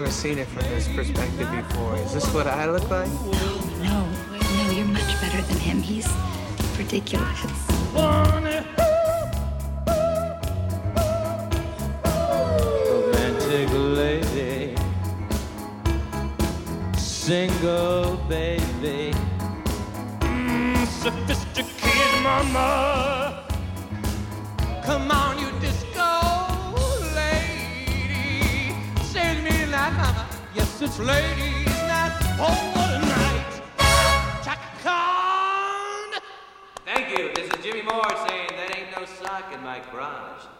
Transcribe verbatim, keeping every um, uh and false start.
never seen it from this perspective before. Is this what I look like? No, no, you're much better than him. He's ridiculous. Romantic lady, single baby, mm, sophisticated mama. Come on, you disco lady, save me tonight, mama. Yes, it's ladies' night. Oh, what a night! Chaka Khan. Thank you. This is Jimmy Moore saying that ain't no sock in my garage.